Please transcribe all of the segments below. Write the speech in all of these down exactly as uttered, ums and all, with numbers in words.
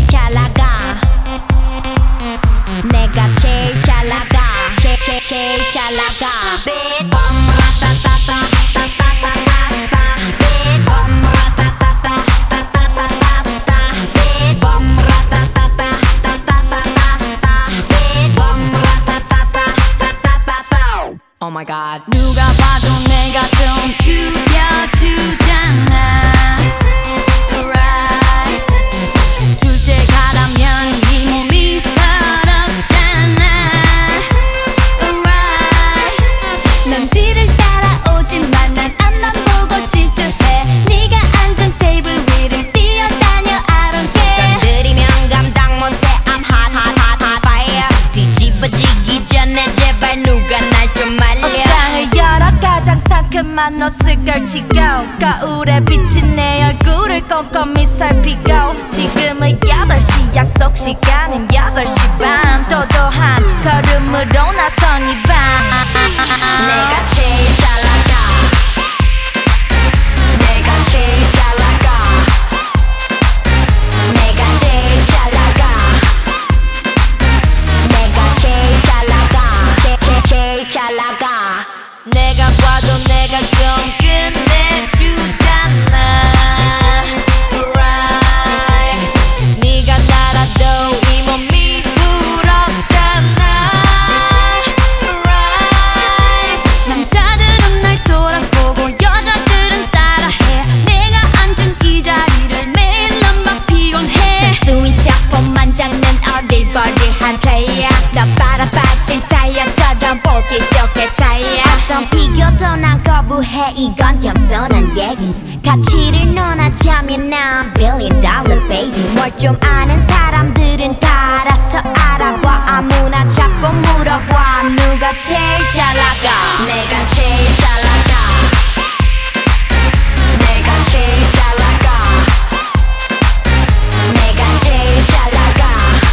잘 나가. 내가 제일 잘 나가. 제일 제일 제일 잘 나가. Big Bang 라따따따 따따따따따 Big Bang 라따따따 따따따따따 Big Bang 라따따따 따따따따따 Big Bang 라따따따 따따따따 Oh my god. 누가 봐도 내가 좀 죽여주잖아. Right. 둘째 가라면 이 몸이 서럽잖아. Right. 넌 뒤를 따라오지만 난 앞만 보고 질주해. 네가 앉은 테이블 위를 뛰어다녀 I don't care. 건드리면 감당 못해 I'm hot hot hot hot fire. 뒤집어지기 전에 제발 누가 날 좀 말려. 옷장을 열어 가장 상큼한 옷을 걸치고 거울에 비친 내 얼굴을 꼼꼼히 살피고 지금은 여덟 시 약속 시간은 여덟 시 반 도도한 걸음으로 나선 이 밤 내가 제일 잘 나가. 내가 제일 잘 나가. 내가 제일 잘 나가. 내가 제일 잘 나가. 제, 제, 제일 잘 나가. 내가 봐도 내가 좀 끝내주잖아. Right. 네가 날아도 이 몸이 부럽잖아. Right. 남자들은 날 돌아보고 여자들은 따라해. 내가 앉은 이 자리를 매일 넌 막 피곤해. 순수인 작품만 잡는 어릴버릴한 플레이어. 너 빨아빠진 타이어처럼 보기 좋게 차이야. 어떤 비교도 난 거부해. 이건 겸손한 얘기. 가치를 논하자면 난 billion dollar baby. 뭘 좀 아는 사람들은 다 알아서 알아봐. 아무나 잡고 물어봐. 누가 제일 잘 나가. 내가 제일 잘 나가. 내가 제일 잘 나가. 내가 제일 잘 나가.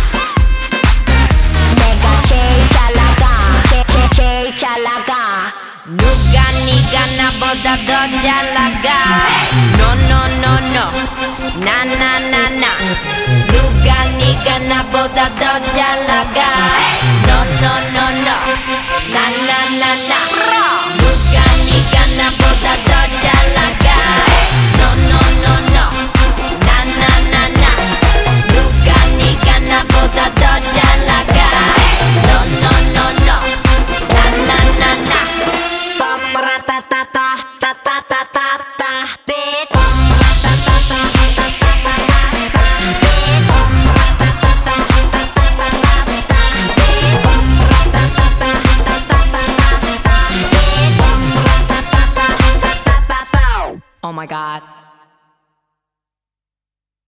내가 제일 잘 나가. 제, 제, 제일 잘 나가. 누가 네가 나보다 더 잘 나가. No no no no 나 나 나 나 누가 네가 나보다 더 잘 나가. No no no no 나 나 나 나 누가 네가 나보다 더 잘 나가. No no no no 나 나 나 나 누가 네가 나보다 더 잘 나가. No no no no 나 나 나 나 Bum ratatata tatatata Big bum ratatata tatatata Big bum ratatata tatatata Big bum ratatata tatatata Big bum ratatata tatatata Oh my god.